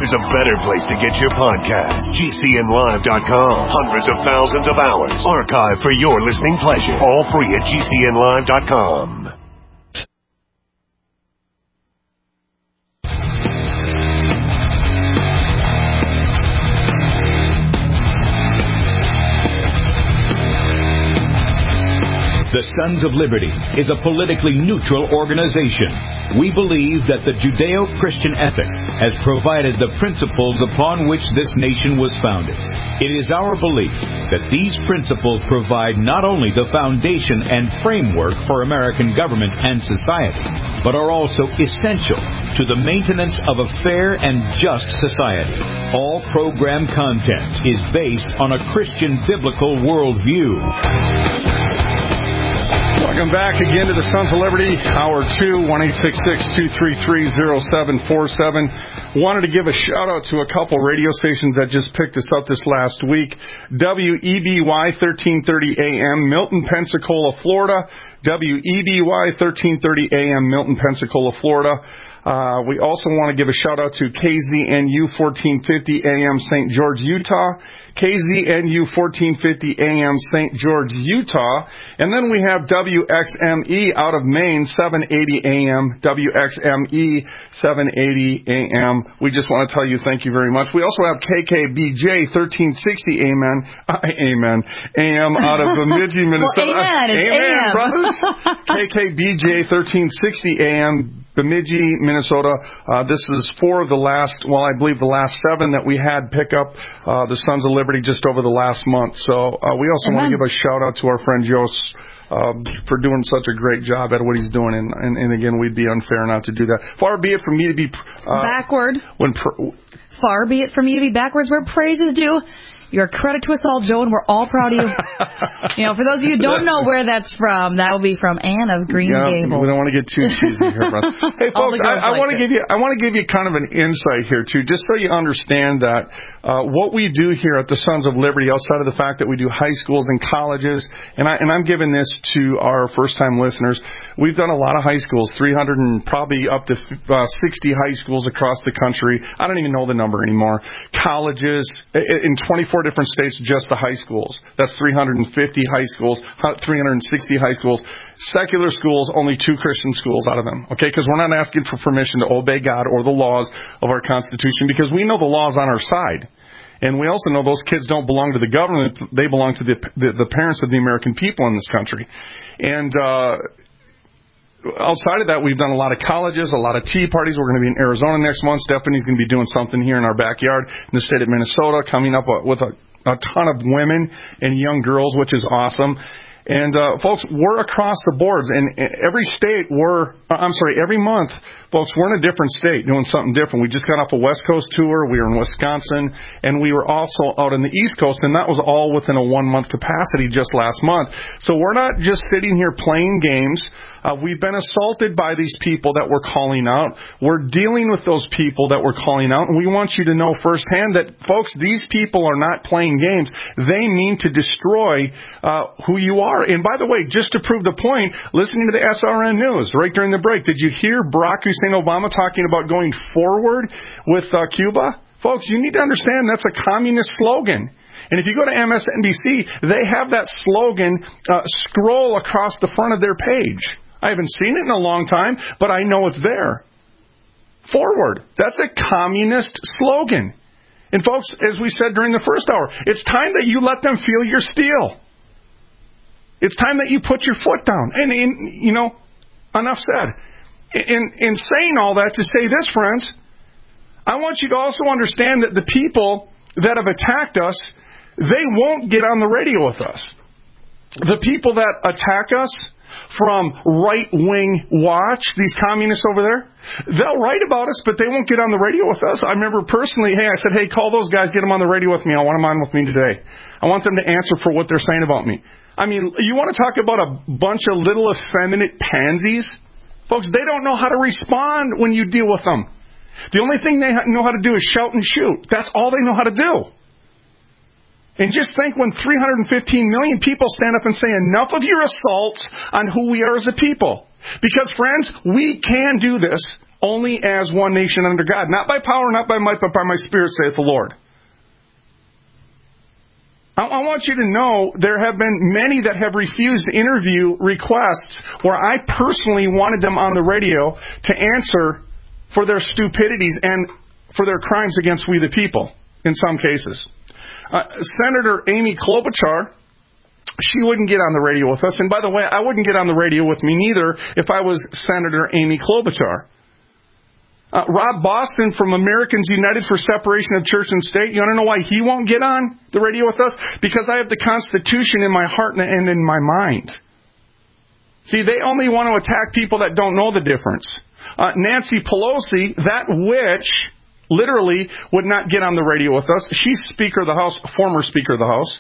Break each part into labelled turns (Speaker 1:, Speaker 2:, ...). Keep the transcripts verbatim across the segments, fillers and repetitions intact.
Speaker 1: there's a better place to get your podcast. G C N live dot com. Hundreds of thousands of hours archived for your listening pleasure. All free at G C N live dot com.
Speaker 2: The Sons of Liberty is a politically neutral organization. We believe that the Judeo-Christian ethic has provided the principles upon which this nation was founded. It is our belief that these principles provide not only the foundation and framework for American government and society, but are also essential to the maintenance of a fair and just society. All program content is based on a Christian biblical worldview.
Speaker 3: Welcome back again to the Sons of Liberty, Hour two, one eight six six, two three three, zero seven four seven. Wanted to give a shout-out to a couple radio stations that just picked us up this last week. W E B Y thirteen thirty A M, Milton, Pensacola, Florida. W E B Y thirteen thirty A M, Milton, Pensacola, Florida. Uh, we also want to give a shout-out to K Z N U fourteen fifty A M, Saint George, Utah. K Z N U fourteen fifty A M, Saint George, Utah. And then we have W X M E out of Maine, seven eighty A M, W X M E, seven eighty A M. We just want to tell you thank you very much. We also have K K B J thirteen sixty Amen, uh, Amen, A M out of Bemidji, Minnesota.
Speaker 4: Well, amen, it's
Speaker 3: amen,
Speaker 4: A M.
Speaker 3: brothers. K K B J thirteen sixty A M, Bemidji, Minnesota. Uh, this is four of the last, well, I believe the last seven that we had pick up uh, the Sons of Liberty just over the last month. So uh, we also Amen. want to give a shout out to our friend Jos um, for doing such a great job at what he's doing. And, and, and again, we'd be unfair not to do that. Far be it from me to be uh,
Speaker 4: backward.
Speaker 3: When pr-
Speaker 4: Far be it from me to be backwards where praise is due. You're a credit to us all, Joe, and we're all proud of you. You know, for those of you who don't know where that's from, that will be from Anne of Green
Speaker 3: yeah,
Speaker 4: Gables.
Speaker 3: We don't want to get too cheesy here, brother. Hey, folks, I, I want to give you I want to give you kind of an insight here too, just so you understand that uh, what we do here at the Sons of Liberty, outside of the fact that we do high schools and colleges, and I and I'm giving this to our first-time listeners. We've done a lot of high schools, three hundred and probably up to uh, sixty high schools across the country. I don't even know the number anymore. Colleges in twenty-four different states, just the high schools. That's three hundred fifty high schools, three hundred sixty high schools. Secular schools, only two Christian schools out of them. Okay, because we're not asking for permission to obey God or the laws of our Constitution, because we know the law's on our side. And we also know those kids don't belong to the government. They belong to the the, the parents of the American people in this country. And uh outside of that, we've done a lot of colleges, a lot of tea parties. We're going to be in Arizona next month. Stephanie's going to be doing something here in our backyard in the state of Minnesota, coming up with a, a ton of women and young girls, which is awesome. And, uh, folks, we're across the boards. And every state, we're, I'm sorry, every month, folks, we're in a different state doing something different. We just got off a West Coast tour. We were in Wisconsin. And we were also out on the East Coast. And that was all within a one-month capacity just last month. So we're not just sitting here playing games. Uh, we've been assaulted by these people that we're calling out. We're dealing with those people that we're calling out. And we want you to know firsthand that, folks, these people are not playing games. They mean to destroy uh, who you are. And by the way, just to prove the point, listening to the S R N News right during the break, did you hear Barack Hussein Obama talking about going forward with uh, Cuba? Folks, you need to understand that's a communist slogan. And if you go to M S N B C, they have that slogan uh, scroll across the front of their page. I haven't seen it in a long time, but I know it's there. Forward. That's a communist slogan. And folks, as we said during the first hour, it's time that you let them feel your steel. It's time that you put your foot down. And, and you know, enough said. In, in saying all that, to say this, friends, I want you to also understand that the people that have attacked us, they won't get on the radio with us. The people that attack us from right-wing watch, these communists over there, they'll write about us, but they won't get on the radio with us. I remember personally, hey, I said, hey, call those guys, get them on the radio with me. I want them on with me today. I want them to answer for what they're saying about me. I mean, you want to talk about a bunch of little effeminate pansies? Folks, they don't know how to respond when you deal with them. The only thing they know how to do is shout and shoot. That's all they know how to do. And just think when three hundred fifteen million people stand up and say, enough of your assaults on who we are as a people. Because, friends, we can do this. only as one nation under God. Not by power, not by might, but by my Spirit, saith the Lord. I, I want you to know there have been many that have refused interview requests where I personally wanted them on the radio to answer for their stupidities and for their crimes against we the people, in some cases. Uh, Senator Amy Klobuchar, she wouldn't get on the radio with us. And by the way, I wouldn't get on the radio with me neither if I was Senator Amy Klobuchar. Uh, Rob Boston from Americans United for Separation of Church and State, you want to know why he won't get on the radio with us? Because I have the Constitution in my heart and in my mind. See, they only want to attack people that don't know the difference. Uh, Nancy Pelosi, that witch, literally would not get on the radio with us. She's Speaker of the House, former Speaker of the House.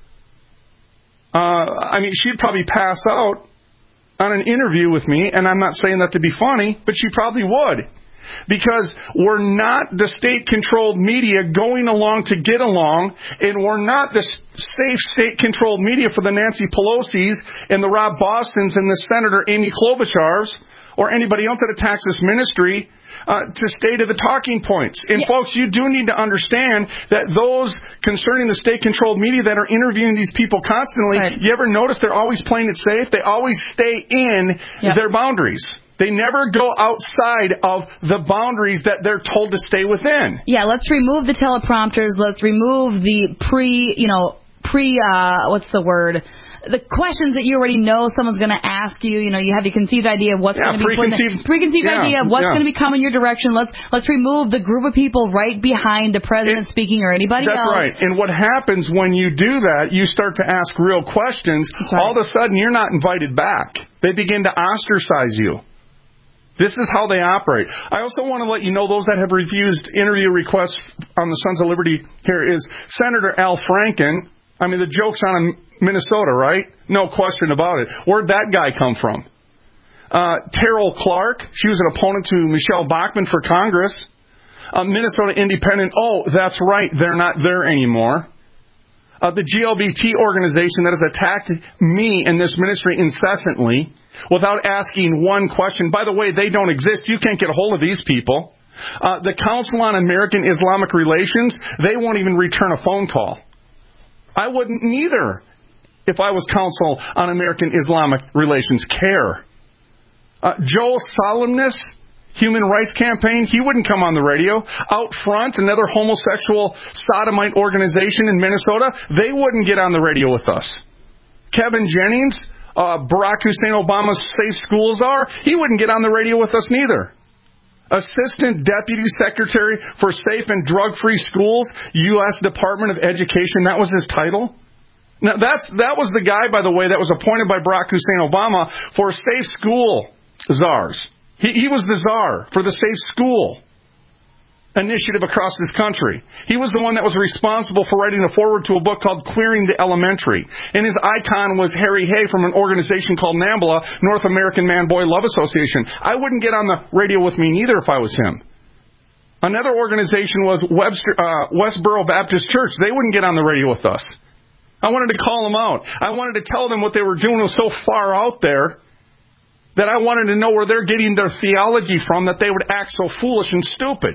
Speaker 3: Uh, I mean, she'd probably pass out on an interview with me, and I'm not saying that to be funny, but she probably would. Because we're not the state-controlled media going along to get along, and we're not the safe state-controlled media for the Nancy Pelosi's and the Rob Bostons and the Senator Amy Klobuchar's or anybody else that attacks this ministry uh, to stay to the talking points. And, yeah. folks, you do need to understand that those concerning the state-controlled media that are interviewing these people constantly, right. you ever notice they're always playing it safe? They always stay in yeah. their boundaries. They never go outside of the boundaries that they're told to stay within.
Speaker 4: Yeah, let's remove the teleprompters. Let's remove the pre, you know, pre, uh, what's the word? The questions that you already know someone's going to ask you. You know, you have the conceived idea of what's
Speaker 3: yeah,
Speaker 4: going to be
Speaker 3: preconceived,
Speaker 4: the, preconceived
Speaker 3: yeah,
Speaker 4: idea of what's
Speaker 3: yeah.
Speaker 4: going to be coming your direction. Let's let's remove the group of people right behind the president it, speaking or anybody
Speaker 3: that's
Speaker 4: else.
Speaker 3: That's right. And what happens when you do that, you start to ask real questions. Right. All of a sudden, you're not invited back. They begin to ostracize you. This is how they operate. I also want to let you know those that have refused interview requests on the Sons of Liberty here is Senator Al Franken. I mean, the joke's on Minnesota, right? No question about it. Where'd that guy come from? Uh, Terrell Clark, she was an opponent to Michelle Bachmann for Congress. Uh, Minnesota Independent, oh, that's right, they're not there anymore. Uh, the G L B T organization that has attacked me and this ministry incessantly without asking one question. By the way, they don't exist. You can't get a hold of these people. Uh, the Council on American Islamic Relations, they won't even return a phone call. I wouldn't neither if I was Council on American Islamic Relations care. Uh, Joel Solemnis, Human Rights Campaign, he wouldn't come on the radio. Out Front, another homosexual sodomite organization in Minnesota, they wouldn't get on the radio with us. Kevin Jennings, uh, Barack Hussein Obama's Safe Schools Czar, he wouldn't get on the radio with us neither. Assistant Deputy Secretary for Safe and Drug-Free Schools, U S Department of Education, that was his title. Now, that's that was the guy, by the way, that was appointed by Barack Hussein Obama for Safe School Czars. He, he was the czar for the Safe School initiative across this country. He was the one that was responsible for writing a foreword to a book called Clearing the Elementary. And his icon was Harry Hay from an organization called NAMBLA, North American Man-Boy Love Association. I wouldn't get on the radio with me neither if I was him. Another organization was Webster, uh, Westboro Baptist Church. They wouldn't get on the radio with us. I wanted to call them out. I wanted to tell them what they were doing was so far out there that I wanted to know where they're getting their theology from that they would act so foolish and stupid.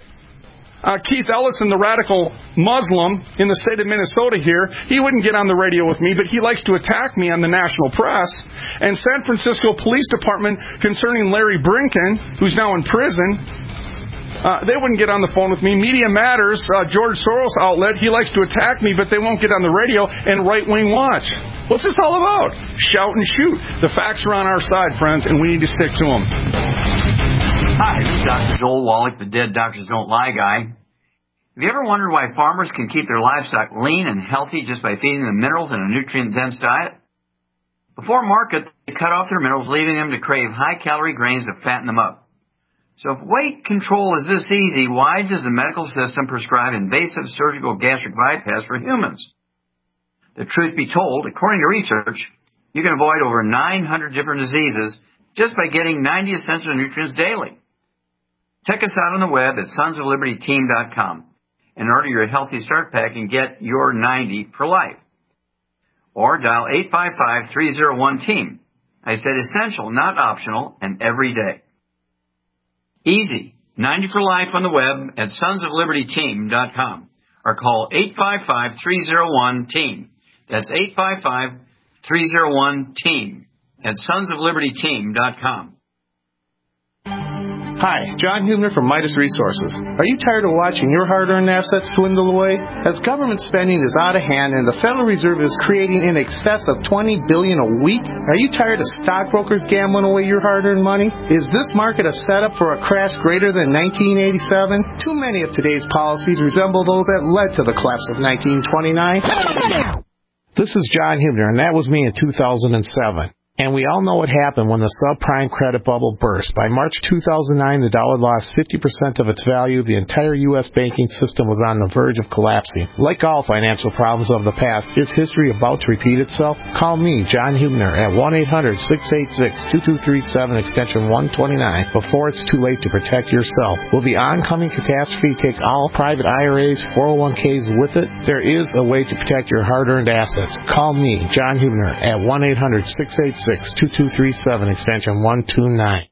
Speaker 3: Uh, Keith Ellison, the radical Muslim in the state of Minnesota here, he wouldn't get on the radio with me, but he likes to attack me on the national press. And San Francisco Police Department concerning Larry Brinken, who's now in prison, uh, they wouldn't get on the phone with me. Media Matters, uh, George Soros outlet, he likes to attack me, but they won't get on the radio. And Right Wing Watch. What's this all about? Shout and shoot. The facts are on our side, friends, and we need to stick to them.
Speaker 5: Hi, this is Doctor Joel Wallach, the Dead Doctors Don't Lie guy. Have you ever wondered why farmers can keep their livestock lean and healthy just by feeding them minerals in a nutrient-dense diet? Before market, they cut off their minerals, leaving them to crave high-calorie grains to fatten them up. So if weight control is this easy, why does the medical system prescribe invasive surgical gastric bypass for humans? The truth be told, according to research, you can avoid over nine hundred different diseases just by getting ninety essential nutrients daily. Check us out on the web at sons of liberty team dot com and order your Healthy Start Pack and get your ninety for life. Or dial eight five five, three oh one, team. I said essential, not optional, and every day. Easy. ninety for life on the web at sons of liberty team dot com or call eight five five, three oh one, team. That's eight five five, three oh one, team at sons of liberty team dot com.
Speaker 6: Hi, John Hubner from Midas Resources. Are you tired of watching your hard-earned assets dwindle away? As government spending is out of hand and the Federal Reserve is creating in excess of twenty billion dollars a week, are you tired of stockbrokers gambling away your hard-earned money? Is this market a setup for a crash greater than nineteen eighty-seven? Too many of today's policies resemble those that led to the collapse of nineteen twenty-nine. This is John Hubner, and that was me in two thousand seven. And we all know what happened when the subprime credit bubble burst. By March two thousand nine, the dollar lost fifty percent of its value. The entire U S banking system was on the verge of collapsing. Like all financial problems of the past, is history about to repeat itself? Call me, John Hubner, at one eight hundred, six eight six, two two three seven, extension one twenty-nine, before it's too late to protect yourself. Will the oncoming catastrophe take all private I R As, four oh one k's with it? There is a way to protect your hard-earned assets. Call me, John Hubner, at one eight hundred, six eight six, two two three seven, extension one two nine.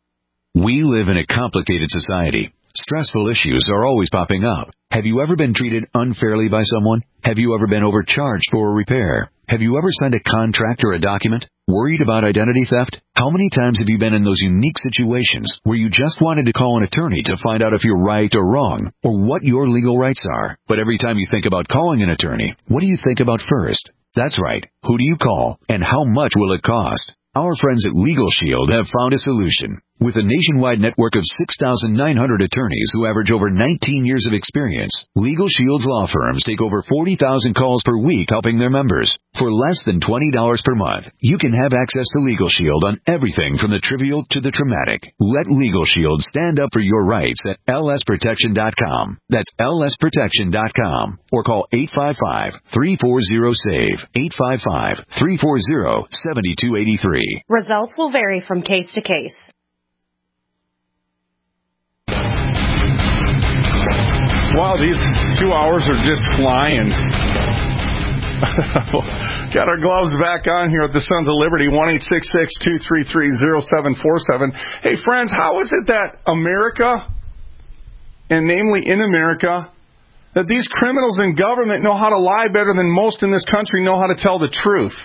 Speaker 2: We live in a complicated society. Stressful issues are always popping up. Have you ever been treated unfairly by someone? Have you ever been overcharged for a repair? Have you ever signed a contract or a document? Worried about identity theft? How many times have you been in those unique situations where you just wanted to call an attorney to find out if you're right or wrong, or what your legal rights are? But every time you think about calling an attorney, what do you think about first? That's right. Who do you call, and how much will it cost? Our friends at Legal Shield have found a solution. With a nationwide network of six thousand nine hundred attorneys who average over nineteen years of experience, Legal Shield's law firms take over forty thousand calls per week helping their members. For less than twenty dollars per month, you can have access to Legal Shield on everything from the trivial to the traumatic. Let Legal Shield stand up for your rights at L S protection dot com. That's L S protection dot com. Or call eight five five, three four zero, SAVE, eight five five, three four zero, seven two eight three.
Speaker 7: Results will vary from case to case.
Speaker 3: Wow, these two hours are just flying. Got our gloves back on here at the Sons of Liberty, one eight six six, two three three, zero seven four seven. Hey, friends, how is it that America, and namely in America, that these criminals in government know how to lie better than most in this country know how to tell the truth?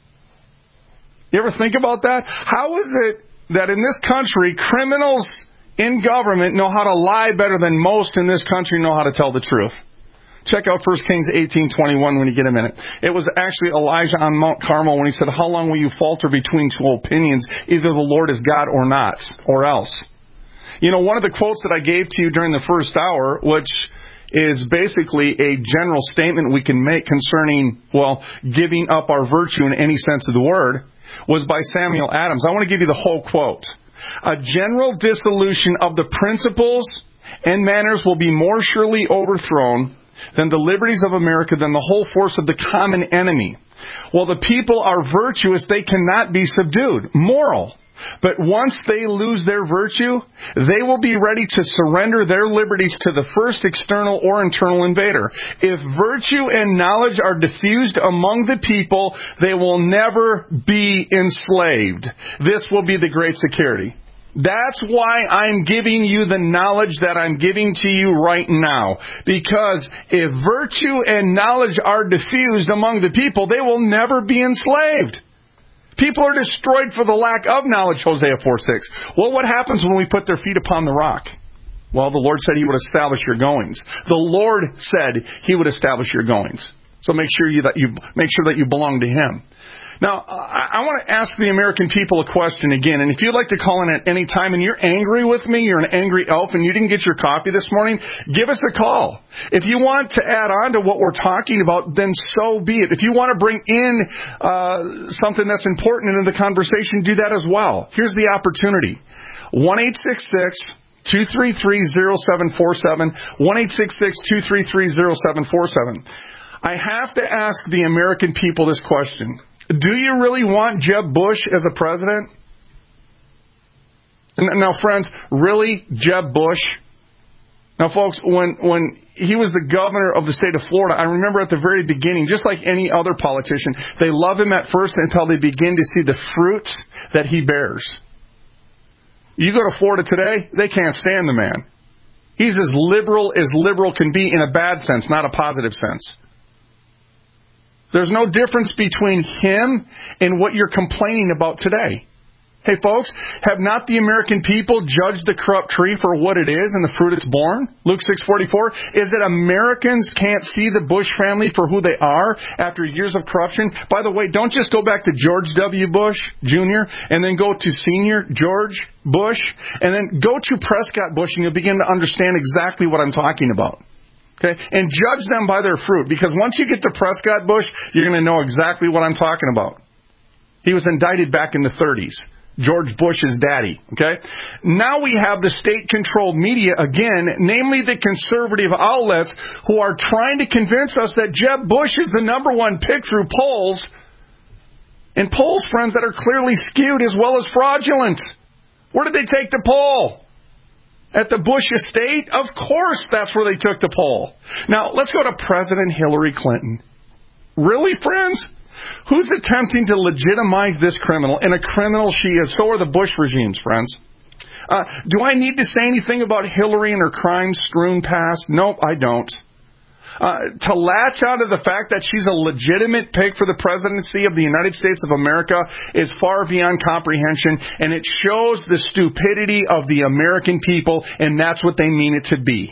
Speaker 3: You ever think about that? How is it that in this country, criminals in government know how to lie better than most in this country know how to tell the truth? Check out First Kings eighteen twenty-one when you get a minute. It was actually Elijah on Mount Carmel when he said, "How long will you falter between two opinions? Either the Lord is God or not, or else." You know, one of the quotes that I gave to you during the first hour, which is basically a general statement we can make concerning, well, giving up our virtue in any sense of the word, was by Samuel Adams. I want to give you the whole quote. "A general dissolution of the principles and manners will be more surely overthrown than the liberties of America, than the whole force of the common enemy. While the people are virtuous, they cannot be subdued." Moral. "But once they lose their virtue, they will be ready to surrender their liberties to the first external or internal invader. If virtue and knowledge are diffused among the people, they will never be enslaved. This will be the great security." That's why I'm giving you the knowledge that I'm giving to you right now. Because if virtue and knowledge are diffused among the people, they will never be enslaved. People are destroyed for the lack of knowledge, Hosea four six. Well, what happens when we put their feet upon the rock? Well, the Lord said He would establish your goings. The Lord said He would establish your goings. So make sure you that you make sure that you belong to Him. Now, I want to ask the American people a question again, and if you'd like to call in at any time and you're angry with me, you're an angry elf, and you didn't get your coffee this morning, give us a call. If you want to add on to what we're talking about, then so be it. If you want to bring in uh, something that's important into the conversation, do that as well. Here's the opportunity. one eight six six, two three three, zero seven four seven, one eight six six, two three three, zero seven four seven. I have to ask the American people this question. Do you really want Jeb Bush as a president? Now, friends, really, Jeb Bush? Now, folks, when when he was the governor of the state of Florida, I remember at the very beginning, just like any other politician, they love him at first until they begin to see the fruits that he bears. You go to Florida today, they can't stand the man. He's as liberal as liberal can be in a bad sense, not a positive sense. There's no difference between him and what you're complaining about today. Hey, folks, have not the American people judged the corrupt tree for what it is and the fruit it's borne? Luke six forty-four. Is it Americans can't see the Bush family for who they are after years of corruption? By the way, don't just go back to George W. Bush Junior and then go to Senior George Bush and then go to Prescott Bush and you'll begin to understand exactly what I'm talking about. Okay? And judge them by their fruit, because once you get to Prescott Bush, you're going to know exactly what I'm talking about. He was indicted back in the thirties. George Bush's daddy, okay? Now we have the state-controlled media again, namely the conservative outlets who are trying to convince us that Jeb Bush is the number one pick through polls, and polls, friends, that are clearly skewed as well as fraudulent. Where did they take the poll? At the Bush estate? Of course that's where they took the poll. Now, let's go to President Hillary Clinton. Really, friends? Who's attempting to legitimize this criminal? And a criminal she is. So are the Bush regimes, friends. Uh, do I need to say anything about Hillary and her crimes strewn past? Nope, I don't. Uh, to latch out of the fact that she's a legitimate pick for the presidency of the United States of America is far beyond comprehension, and it shows the stupidity of the American people, and that's what they mean it to be.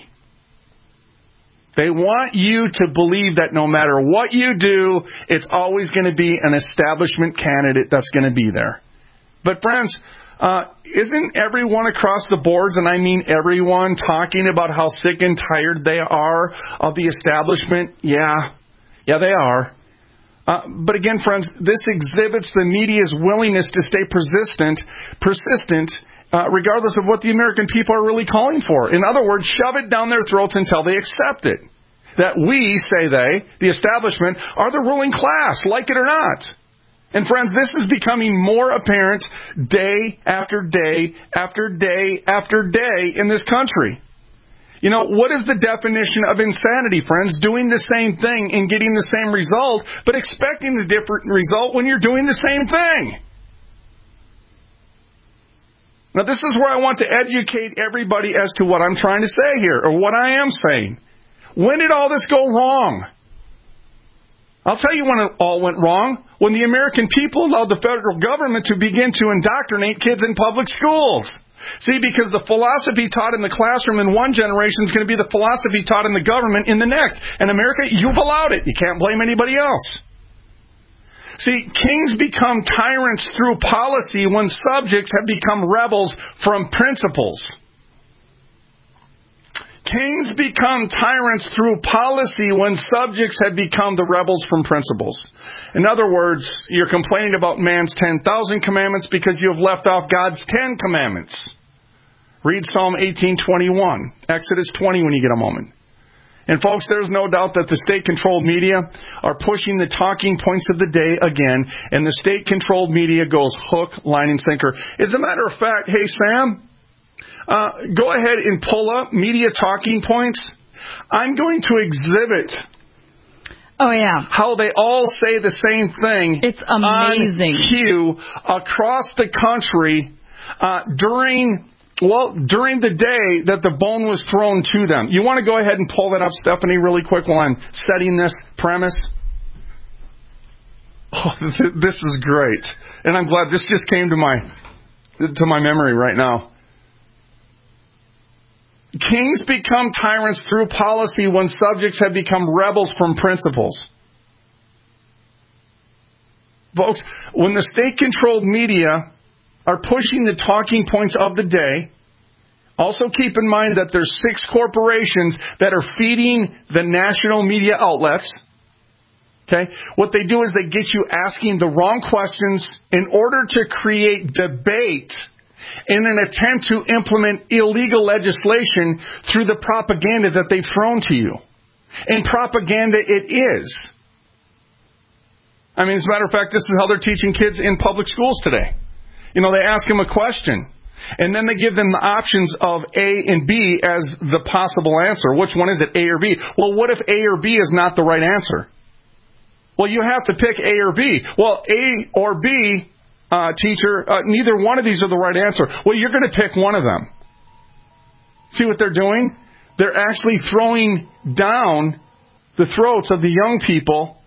Speaker 3: They want you to believe that no matter what you do, it's always going to be an establishment candidate that's going to be there. But friends, uh, isn't everyone across the boards, and I mean everyone, talking about how sick and tired they are of the establishment? Yeah, yeah, they are. Uh, but again, friends, this exhibits the media's willingness to stay persistent, persistent, Uh, regardless of what the American people are really calling for. In other words, shove it down their throats until they accept it. That we, say they, the establishment, are the ruling class, like it or not. And friends, this is becoming more apparent day after day after day after day in this country. You know, what is the definition of insanity, friends? Doing the same thing and getting the same result, but expecting a different result when you're doing the same thing. Now, this is where I want to educate everybody as to what I'm trying to say here, or what I am saying. When did all this go wrong? I'll tell you when it all went wrong. When the American people allowed the federal government to begin to indoctrinate kids in public schools. See, because the philosophy taught in the classroom in one generation is going to be the philosophy taught in the government in the next. And America, you've allowed it. You can't blame anybody else. See, kings become tyrants through policy when subjects have become rebels from principles. Kings become tyrants through policy when subjects have become the rebels from principles. In other words, you're complaining about man's ten thousand commandments because you have left off God's ten commandments. Read Psalm eighteen twenty-one, Exodus twenty when you get a moment. And folks, there's no doubt that the state-controlled media are pushing the talking points of the day again, and the state-controlled media goes hook, line, and sinker. As a matter of fact, hey, Sam, uh, go ahead and pull up media talking points. I'm going to exhibit
Speaker 4: Oh, yeah.
Speaker 3: how they all say the same thing.
Speaker 4: It's amazing.
Speaker 3: On cue across the country uh, during... Well, during the day that the bone was thrown to them. You want to go ahead and pull that up, Stephanie, really quick while I'm setting this premise? Oh, this is great. And I'm glad this just came to my to my memory right now. Kings become tyrants through policy when subjects have become rebels from principles. Folks, when the state-controlled media are pushing the talking points of the day. Also keep in mind that there's six corporations that are feeding the national media outlets. Okay? What they do is they get you asking the wrong questions in order to create debate in an attempt to implement illegal legislation through the propaganda that they've thrown to you. And propaganda it is. I mean, as a matter of fact, this is how they're teaching kids in public schools today. You know, they ask them a question, and then they give them the options of A and B as the possible answer. Which one is it, A or B? Well, what if A or B is not the right answer? Well, you have to pick A or B. Well, A or B uh, teacher, uh, neither one of these are the right answer. Well, you're going to pick one of them. See what they're doing? They're actually throwing down the throats of the young people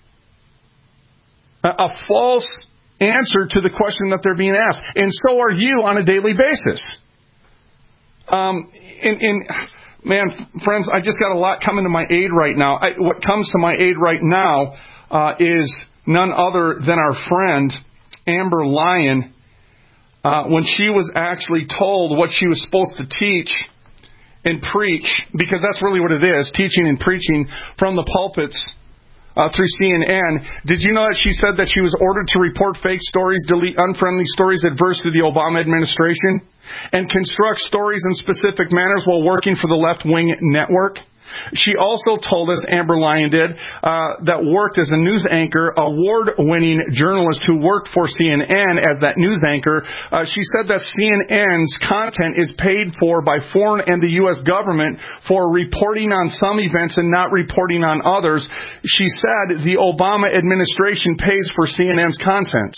Speaker 3: a, a false answer to the question that they're being asked. And so are you on a daily basis. Um, in, in, man, friends, I just got a lot coming to my aid right now. I, what comes to my aid right now uh, is none other than our friend, Amber Lyon, uh, when she was actually told what she was supposed to teach and preach, because that's really what it is, teaching and preaching from the pulpits uh, through C N N. Did you know that she said that she was ordered to report fake stories, delete unfriendly stories adverse to the Obama administration, and construct stories in specific manners while working for the left-wing network? She also told us, Amber Lyon did, uh, that worked as a news anchor, award-winning journalist who worked for C N N as that news anchor. Uh, she said that C N N's content is paid for by foreign and the U S government for reporting on some events and not reporting on others. She said the Obama administration pays for C N N's content.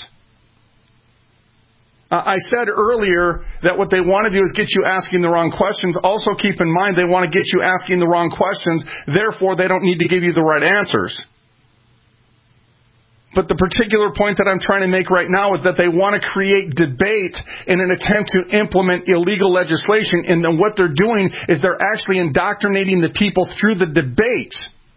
Speaker 3: Uh, I said earlier that what they want to do is get you asking the wrong questions. Also keep in mind they want to get you asking the wrong questions. Therefore, they don't need to give you the right answers. But the particular point that I'm trying to make right now is that they want to create debate in an attempt to implement illegal legislation. And then what they're doing is they're actually indoctrinating the people through the debate.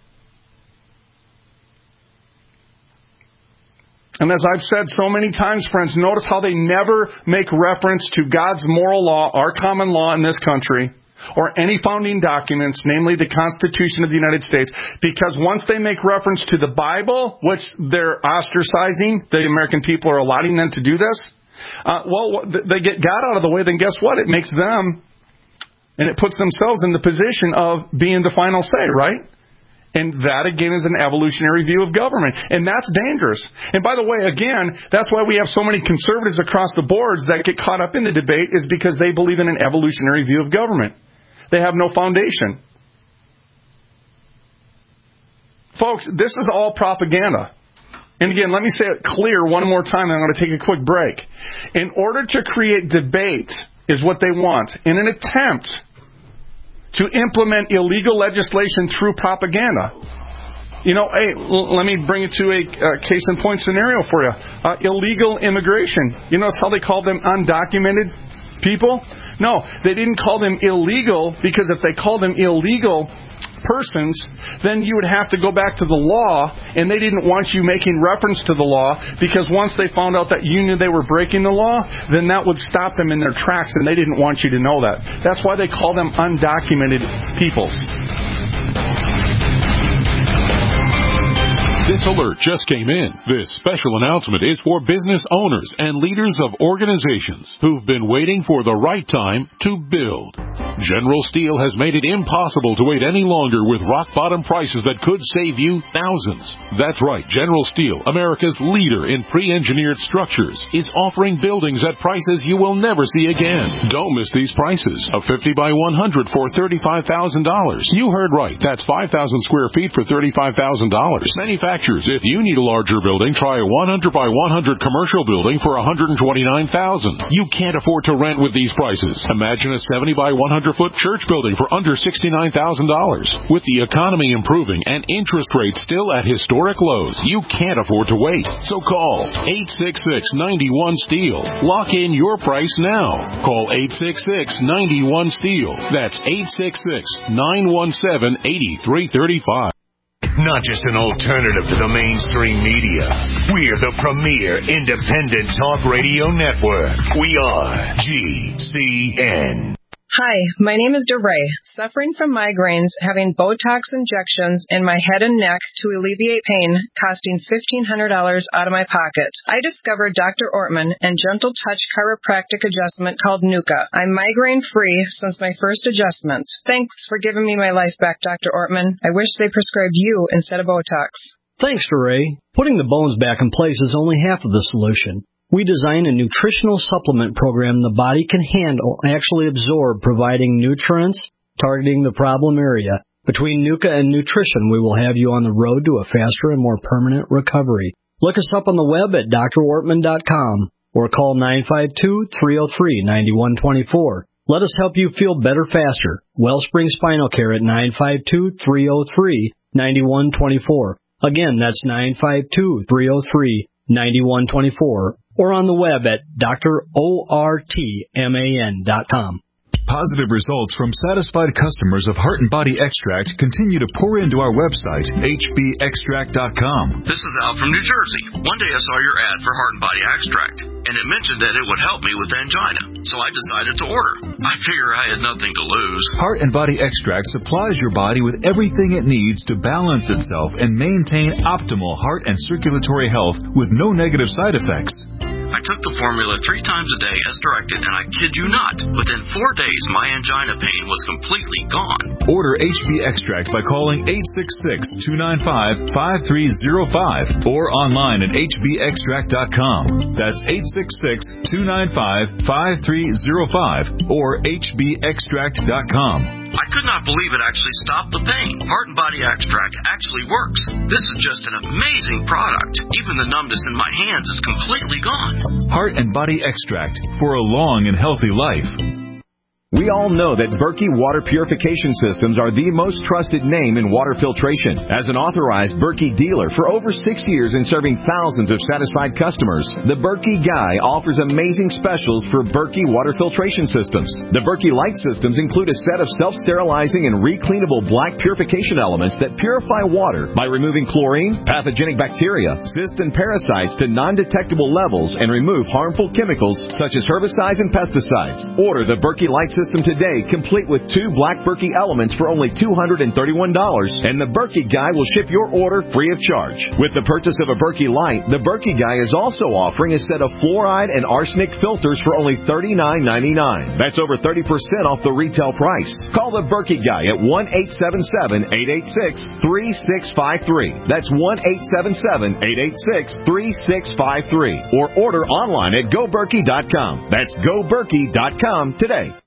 Speaker 3: And as I've said so many times, friends, notice how they never make reference to God's moral law, our common law in this country, or any founding documents, namely the Constitution of the United States, because once they make reference to the Bible, which they're ostracizing, the American people are allowing them to do this, uh, well, they get God out of the way, then guess what? It makes them, and it puts themselves in the position of being the final say, right? And that, again, is an evolutionary view of government. And that's dangerous. And by the way, again, that's why we have so many conservatives across the boards that get caught up in the debate, is because they believe in an evolutionary view of government. They have no foundation. Folks, this is all propaganda. And again, let me say it clear one more time, and I'm going to take a quick break. In order to create debate is what they want, in an attempt to implement illegal legislation through propaganda. You know, hey, l- let me bring it to a uh, case-in-point scenario for you. Uh, illegal immigration. You notice how they call them undocumented people? No, they didn't call them illegal, because if they called them illegal persons, then you would have to go back to the law, and they didn't want you making reference to the law, because once they found out that you knew they were breaking the law, then that would stop them in their tracks, and they didn't want you to know that. That's why they call them undocumented peoples.
Speaker 8: This alert just came in. This special announcement is for business owners and leaders of organizations who've been waiting for the right time to build. General Steel has made it impossible to wait any longer with rock-bottom prices that could save you thousands. That's right, General Steel, America's leader in pre-engineered structures, is offering buildings at prices you will never see again. Don't miss these prices. A fifty by one hundred for thirty-five thousand dollars. You heard right. That's five thousand square feet for thirty-five thousand dollars. Manufacturers, if you need a larger building, try a one hundred by one hundred commercial building for one hundred twenty-nine thousand dollars. You can't afford to rent with these prices. Imagine a seventy by one hundred foot church building for under sixty-nine thousand dollars. With the economy improving and interest rates still at historic lows, you can't afford to wait. So call eight six six, nine one, STEEL. Lock in your price now. Call eight six six, nine one, STEEL. That's eight six six, nine one seven, eight three three five.
Speaker 1: Not just an alternative to the mainstream media. We're the premier independent talk radio network. We are G C N.
Speaker 9: Hi, my name is DeRay, suffering from migraines, having Botox injections in my head and neck to alleviate pain, costing fifteen hundred dollars out of my pocket. I discovered Doctor Ortman and Gentle Touch chiropractic adjustment called Nuka. I'm migraine-free since my first adjustment. Thanks for giving me my life back, Doctor Ortman. I wish they prescribed you instead of Botox.
Speaker 10: Thanks, DeRay. Putting the bones back in place is only half of the solution. We design a nutritional supplement program the body can handle and actually absorb, providing nutrients, targeting the problem area. Between Nuka and nutrition, we will have you on the road to a faster and more permanent recovery. Look us up on the web at D R Ortman dot com. or call nine five two, three oh three, nine one two four. Let us help you feel better faster. Wellspring Spinal Care at nine five two, three oh three, nine one two four. Again, that's nine five two, three oh three, nine one two four, or on the web at D R O R T M A N dot com.
Speaker 11: Positive results from satisfied customers of Heart and Body Extract continue to pour into our website, H B extract dot com.
Speaker 12: This is Al from New Jersey. One day I saw your ad for Heart and Body Extract, and it mentioned that it would help me with angina, so I decided to order. I figure I had nothing to lose.
Speaker 11: Heart and Body Extract supplies your body with everything it needs to balance itself and maintain optimal heart and circulatory health with no negative side effects.
Speaker 12: I took the formula three times a day as directed, and I kid you not, within four days my angina pain was completely gone.
Speaker 11: Order H B Extract by calling eight six six, two nine five, five three zero five or online at H B extract dot com. That's eight six six, two nine five, five three zero five or H B extract dot com.
Speaker 12: I could not believe it actually stopped the pain. Heart and Body Extract actually works. This is just an amazing product. Even the numbness in my hands is completely gone.
Speaker 11: Heart and Body Extract for a long and healthy life.
Speaker 13: We all know that Berkey Water Purification Systems are the most trusted name in water filtration. As an authorized Berkey dealer for over six years and serving thousands of satisfied customers, the Berkey Guy offers amazing specials for Berkey Water Filtration Systems. The Berkey Light Systems include a set of self-sterilizing and recleanable black purification elements that purify water by removing chlorine, pathogenic bacteria, cysts, and parasites to non-detectable levels and remove harmful chemicals such as herbicides and pesticides. Order the Berkey Light System today, complete with two black Berkey elements for only two hundred thirty-one dollars, and the Berkey Guy will ship your order free of charge. With the purchase of a Berkey Light, the Berkey Guy is also offering a set of fluoride and arsenic filters for only thirty-nine ninety-nine. That's over thirty percent off the retail price. Call the Berkey Guy at one eight seven seven, eight eight six, three six five three. That's one eight seven seven, eight eight six, three six five three. Or order online at go berkey dot com. That's go berkey dot com today.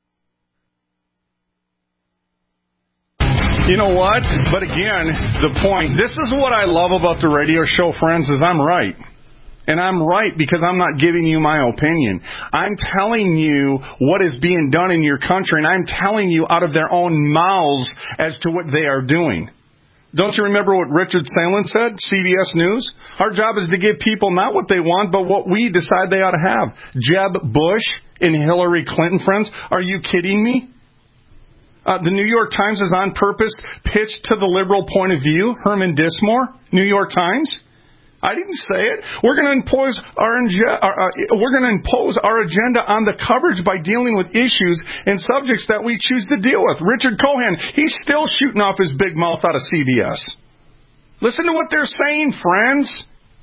Speaker 3: You know what? But again, the point, this is what I love about the radio show, friends, is I'm right. And I'm right because I'm not giving you my opinion. I'm telling you what is being done in your country, and I'm telling you out of their own mouths as to what they are doing. Don't you remember what Richard Salin said, C B S News? Our job is to give people not what they want, but what we decide they ought to have. Jeb Bush and Hillary Clinton, friends, are you kidding me? Uh, the New York Times has on purpose pitched to the liberal point of view. Herman Dismore, New York Times. I didn't say it. We're going to impose our, uh, we're going to impose our agenda on the coverage by dealing with issues and subjects that we choose to deal with. Richard Cohen, he's still shooting off his big mouth out of C B S. Listen to what they're saying, friends.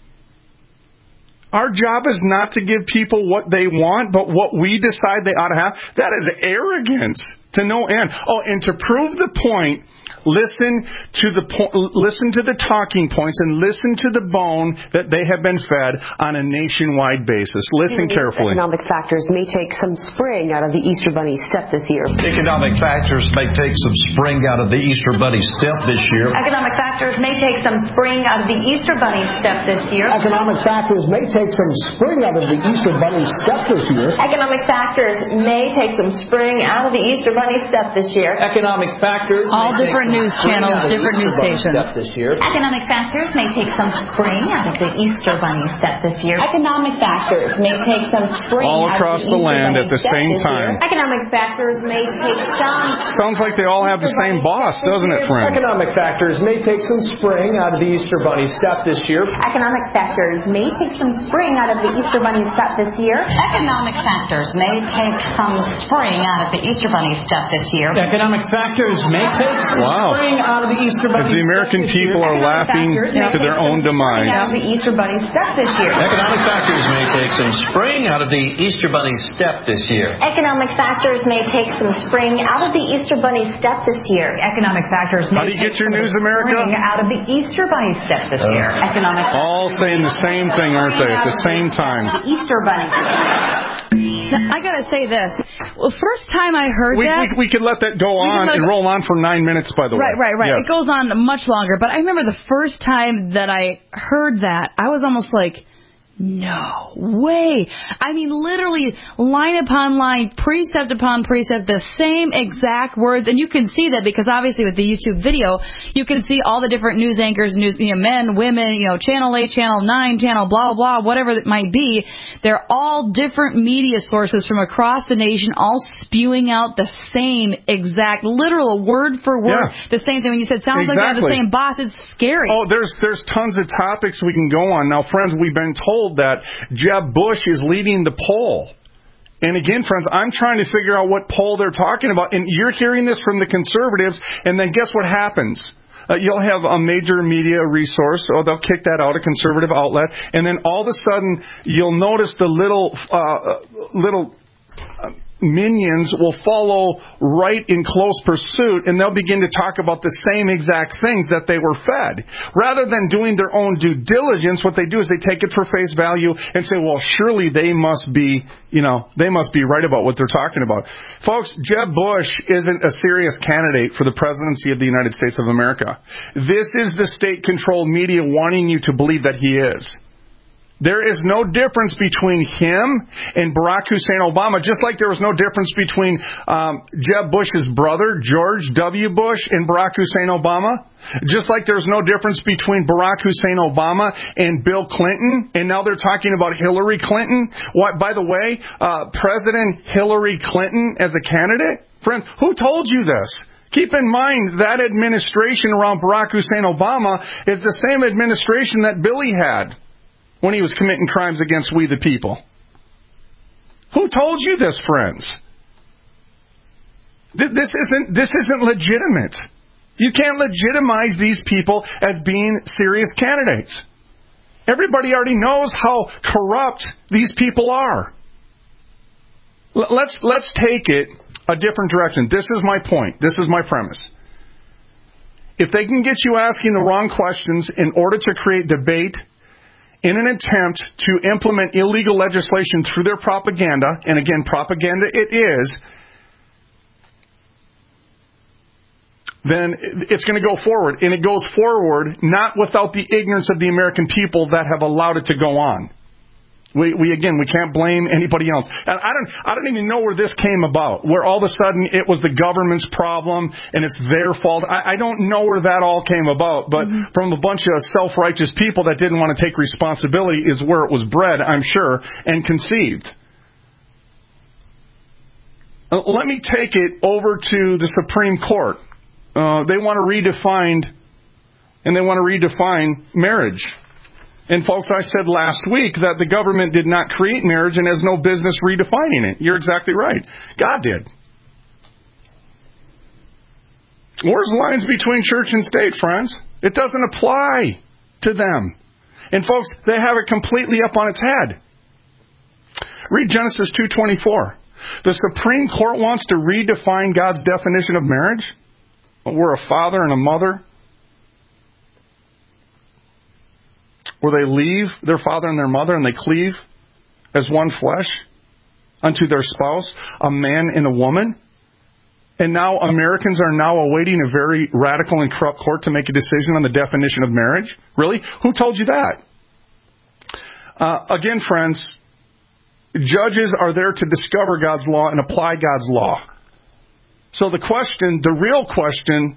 Speaker 3: Our job is not to give people what they want, but what we decide they ought to have. That is arrogance to no end. Oh, and to prove the point, listen to the po- listen to the talking points and listen to the bone that they have been fed on a nationwide basis. Listen carefully.
Speaker 14: Economic factors may take some spring out of the Easter Bunny step this year.
Speaker 15: Economic factors may take some spring out of the Easter Bunny step this year.
Speaker 16: Economic factors may take some spring out of the Easter Bunny step this year.
Speaker 17: Economic factors may take some spring out of the Easter Bunny step this year.
Speaker 16: Economic factors may take some spring out of the Easter Bunny step this year.
Speaker 17: Economic factors
Speaker 4: all different news channels, different news stations.
Speaker 17: This year.
Speaker 16: Economic factors may take some spring out of the Easter Bunny step this year. Economic factors may take some spring
Speaker 3: all across
Speaker 16: out of
Speaker 3: the,
Speaker 16: the
Speaker 3: land
Speaker 16: Easter
Speaker 3: at the same time.
Speaker 16: Year. Economic factors may take some.
Speaker 3: Sounds like they all have the same boss, doesn't it, friends?
Speaker 17: Economic factors may take some spring out of the Easter Bunny step this year.
Speaker 16: Economic factors may take some spring out of the Easter Bunny step this year. Economic factors may take some spring out of the Easter Bunny step this year.
Speaker 17: Economic factors may take some
Speaker 3: wow.
Speaker 17: spring out of the Easter Bunny
Speaker 3: step. The American people are laughing to their own demise.
Speaker 16: Out of the Easter Bunny step this year.
Speaker 15: Economic factors may take some spring out of the Easter Bunny step this year.
Speaker 16: Economic factors may take some spring out of the Easter Bunny step this year. Economic factors may
Speaker 3: How do you
Speaker 16: take
Speaker 3: get your news, America?
Speaker 16: spring out of the Easter Bunny step this uh, year. Economic
Speaker 3: all saying the same thing, aren't they, at the same time?
Speaker 16: The Easter Bunny.
Speaker 4: Now, I gotta say this. Well, first time I heard
Speaker 3: we,
Speaker 4: that,
Speaker 3: we, we could let that go on and roll on for nine minutes. By the
Speaker 4: right,
Speaker 3: way,
Speaker 4: right, right, right.
Speaker 3: Yes.
Speaker 4: It goes on much longer. But I remember the first time that I heard that, I was almost like, No way. I mean, literally, line upon line, precept upon precept, the same exact words. And you can see that because obviously with the YouTube video, you can see all the different news anchors, news, you know, men, women, you know, Channel eight, Channel nine, Channel blah, blah, whatever it might be. They're all different media sources from across the nation, all spewing out the same exact, literal word for word, yeah. the same thing. When you said, sounds exactly. like they're the same boss, it's scary.
Speaker 3: Oh, there's, there's tons of topics we can go on. Now, friends, we've been told that Jeb Bush is leading the poll. And again, friends, I'm trying to figure out what poll they're talking about. And you're hearing this from the conservatives, and then guess what happens? Uh, you'll have a major media resource, or they'll kick that out, a conservative outlet, and then all of a sudden you'll notice the little, uh, little uh, minions will follow right in close pursuit, and they'll begin to talk about the same exact things that they were fed. Rather than doing their own due diligence, what they do is they take it for face value and say, well, surely they must be, you know, they must be right about what they're talking about. Folks, Jeb Bush isn't a serious candidate for the presidency of the United States of America. This is the state-controlled media wanting you to believe that he is. There is no difference between him and Barack Hussein Obama, just like there was no difference between um, Jeb Bush's brother, George W. Bush, and Barack Hussein Obama. Just like there's no difference between Barack Hussein Obama and Bill Clinton, and now they're talking about Hillary Clinton. What, by the way, uh, President Hillary Clinton as a candidate? Friends, who told you this? Keep in mind that administration around Barack Hussein Obama is the same administration that Billy had when he was committing crimes against we the people. Who told you this, friends? This isn't, this isn't legitimate. You can't legitimize these people as being serious candidates. Everybody already knows how corrupt these people are. Let's, let's take it a different direction. This is my point. This is my premise. If they can get you asking the wrong questions in order to create debate in an attempt to implement illegal legislation through their propaganda, and again, propaganda it is, then it's going to go forward. And it goes forward not without the ignorance of the American people that have allowed it to go on. We, we again, we can't blame anybody else. And I don't, I don't even know where this came about, where all of a sudden it was the government's problem and it's their fault. I, I don't know where that all came about, but mm-hmm. from a bunch of self-righteous people that didn't want to take responsibility is where it was bred, I'm sure, and conceived. Uh, let me take it over to the Supreme Court. Uh, they want to redefine, and they want to redefine marriage. And folks, I said last week that the government did not create marriage and has no business redefining it. You're exactly right. God did. Where's the lines between church and state, friends? It doesn't apply to them. And folks, they have it completely up on its head. Read Genesis two twenty-four. The Supreme Court wants to redefine God's definition of marriage. We're a father and a mother, where they leave their father and their mother and they cleave as one flesh unto their spouse, a man and a woman. And now Americans are now awaiting a very radical and corrupt court to make a decision on the definition of marriage. Really? Who told you that? Uh, again, friends, judges are there to discover God's law and apply God's law. So the question, the real question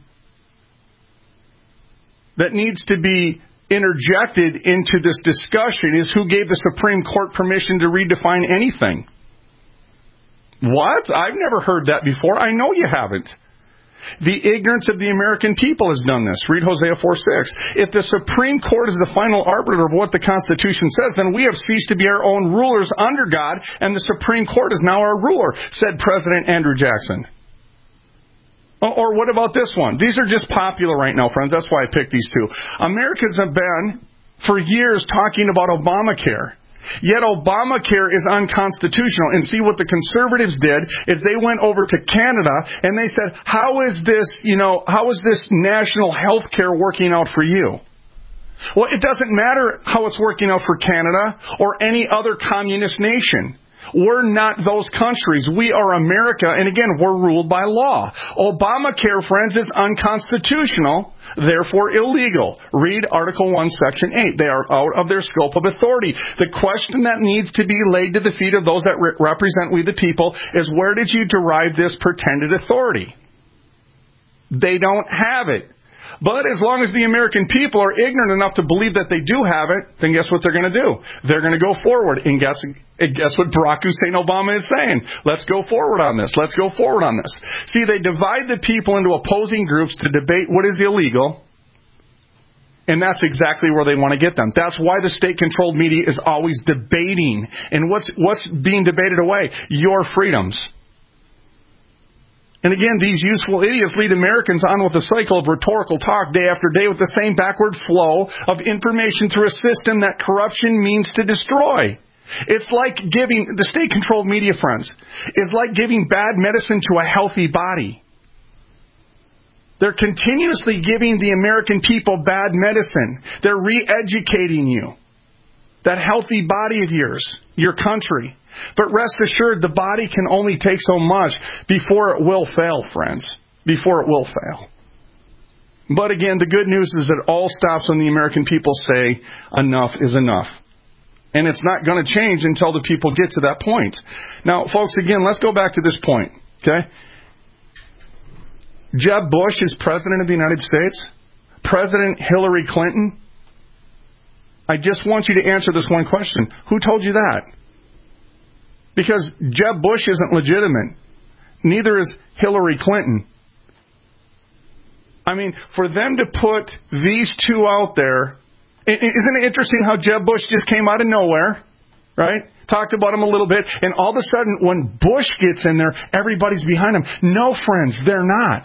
Speaker 3: that needs to be interjected into this discussion is who gave the Supreme Court permission to redefine anything? What? I've never heard that before. I know you haven't. The ignorance of the American people has done this. Read Hosea four six. If the Supreme Court is the final arbiter of what the Constitution says, then we have ceased to be our own rulers under God, and the Supreme Court is now our ruler, said President Andrew Jackson. Or what about this one? These are just popular right now, friends. That's why I picked these two. Americans have been, for years, talking about Obamacare. Yet Obamacare is unconstitutional. And see, what the conservatives did is they went over to Canada and they said, how is this, you know, how is this national health care working out for you? Well, it doesn't matter how it's working out for Canada or any other communist nation. We're not those countries. We are America, and again, we're ruled by law. Obamacare, friends, is unconstitutional, therefore illegal. Read Article one, Section eight. They are out of their scope of authority. The question that needs to be laid to the feet of those that re- represent we the people is, where did you derive this pretended authority? They don't have it. But as long as the American people are ignorant enough to believe that they do have it, then guess what they're going to do? They're going to go forward. And guess, guess what Barack Hussein Obama is saying? Let's go forward on this. Let's go forward on this. See, they divide the people into opposing groups to debate what is illegal. And that's exactly where they want to get them. That's why the state-controlled media is always debating. And what's, what's being debated away? Your freedoms. And again, these useful idiots lead Americans on with a cycle of rhetorical talk day after day with the same backward flow of information through a system that corruption means to destroy. It's like giving, the state-controlled media, friends, is like giving bad medicine to a healthy body. They're continuously giving the American people bad medicine. They're re-educating you. That healthy body of yours, your country. But rest assured, the body can only take so much before it will fail, friends. Before it will fail. But again, the good news is it all stops when the American people say, enough is enough. And it's not going to change until the people get to that point. Now, folks, again, let's go back to this point. Okay? Jeb Bush is President of the United States. President Hillary Clinton. I just want you to answer this one question. Who told you that? Because Jeb Bush isn't legitimate. Neither is Hillary Clinton. I mean, for them to put these two out there, isn't it interesting how Jeb Bush just came out of nowhere, right? Talked about him a little bit, and all of a sudden, when Bush gets in there, everybody's behind him. No, friends, they're not.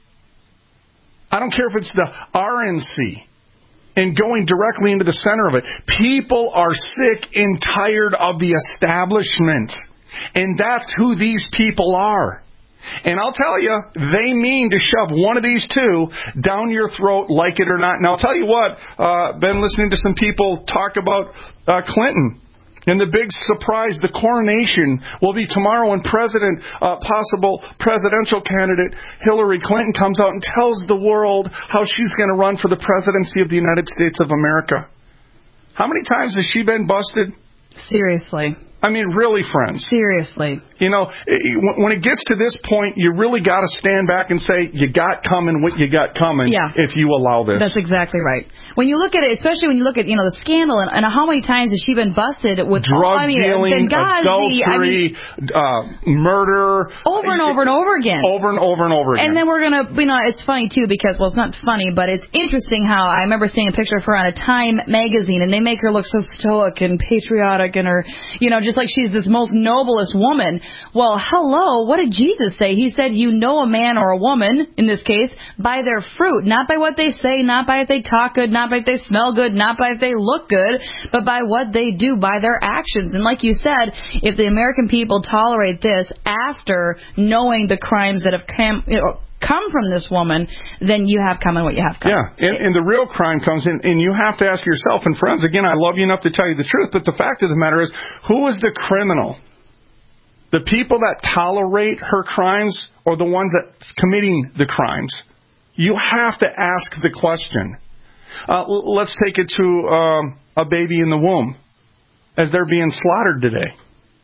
Speaker 3: I don't care if it's the R N C. And going directly into the center of it. People are sick and tired of the establishment. And that's who these people are. And I'll tell you, they mean to shove one of these two down your throat, like it or not. And I'll tell you what, uh, been listening to some people talk about uh, Clinton. And the big surprise, the coronation will be tomorrow when President, uh, possible presidential candidate Hillary Clinton comes out and tells the world how she's going to run for the presidency of the United States of America. How many times has she been busted?
Speaker 4: Seriously.
Speaker 3: I mean, really, friends.
Speaker 4: Seriously.
Speaker 3: You know, when it gets to this point, you really got to stand back and say, you got coming what you got coming
Speaker 4: yeah.
Speaker 3: if you allow this.
Speaker 4: That's exactly right. When you look at it, especially when you look at, you know, the scandal and, and how many times has she been busted with
Speaker 3: drug
Speaker 4: I mean,
Speaker 3: dealing,
Speaker 4: Benghazi,
Speaker 3: adultery,
Speaker 4: I mean,
Speaker 3: uh, murder.
Speaker 4: Over and over and over again.
Speaker 3: Over and over and over again.
Speaker 4: And then we're going to, you know, it's funny, too, because, well, it's not funny, but it's interesting how I remember seeing a picture of her on a Time magazine, and they make her look so stoic and patriotic, and her, you know, just like she's this most noblest woman. Well, hello, what did Jesus say? He said, you know a man or a woman, in this case, by their fruit, not by what they say, not by if they talk good, not by if they smell good, not by if they look good, but by what they do, by their actions. And like you said, if the American people tolerate this after knowing the crimes that have come, you know, come from this woman, then you have coming what you have coming.
Speaker 3: Yeah, and, and the real crime comes in, and you have to ask yourself, and friends, again, I love you enough to tell you the truth, but the fact of the matter is, who is the criminal? The people that tolerate her crimes or the ones that's committing the crimes? You have to ask the question. Uh, let's take it to um, a baby in the womb as they're being slaughtered today.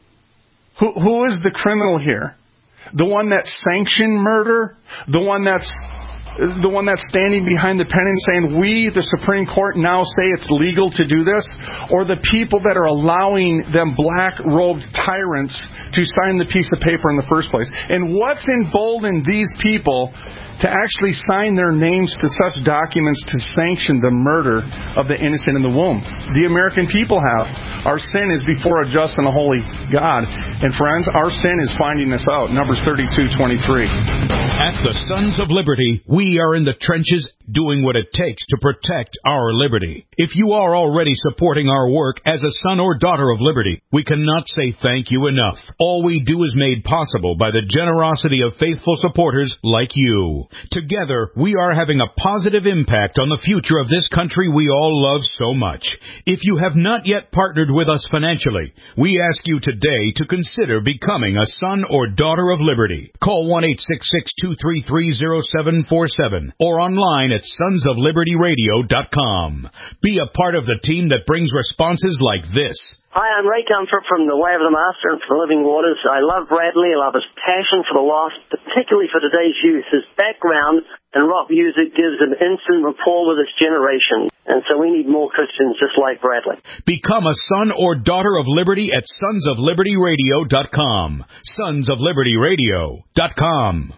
Speaker 3: Who, who is the criminal here? The one that sanctioned murder? The one that's the one that's standing behind the pen and saying, we, the Supreme Court, now say it's legal to do this? Or the people that are allowing them black-robed tyrants to sign the piece of paper in the first place? And what's emboldened these people to actually sign their names to such documents to sanction the murder of the innocent in the womb? The American people have. Our sin is before a just and a holy God. And friends, our sin is finding us out. Numbers thirty-two twenty-three.
Speaker 2: At the Sons of Liberty, we are in the trenches doing what it takes to protect our liberty. If you are already supporting our work as a son or daughter of liberty, we cannot say thank you enough. All we do is made possible by the generosity of faithful supporters like you. Together, we are having a positive impact on the future of this country we all love so much. If you have not yet partnered with us financially, we ask you today to consider becoming a son or daughter of liberty. Call one eight six six, two three three, zero seven four seven or online at sons of liberty radio dot com. Be a part of the team that brings responses like this.
Speaker 18: Hi, I'm Ray Comfort from The Way of the Master and for the Living Waters. I love Bradley. I love his passion for the lost, particularly for today's youth. His background in rock music gives an instant rapport with this generation. And so we need more Christians just like Bradley.
Speaker 2: Become a son or daughter of liberty at sons of liberty radio dot com. sons of liberty radio dot com.